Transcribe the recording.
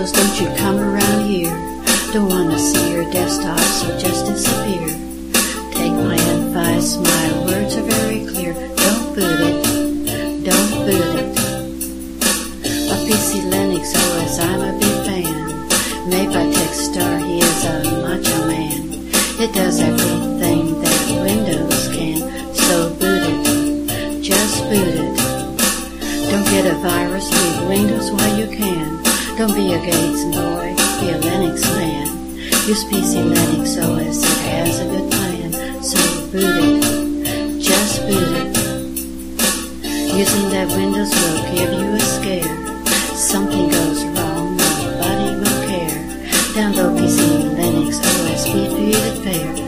Windows, don't you come around here. Don't wanna see your desktop, so just disappear. Take my advice, my words are very clear. Don't boot it, don't boot it. A PC Linux OS, I'm a big fan. Made by Techstar, he is a macho man. It does everything that Windows can, so boot it, just boot it. Don't get a virus, boot Windows while you can. Don't be a Gates boy, be a Linux man. Use PC Linux OS, it has a good plan, so boot it, just boot it. Using that Windows will give you a scare. Something goes wrong, nobody will care. Download PC Linux OS, be treated fair.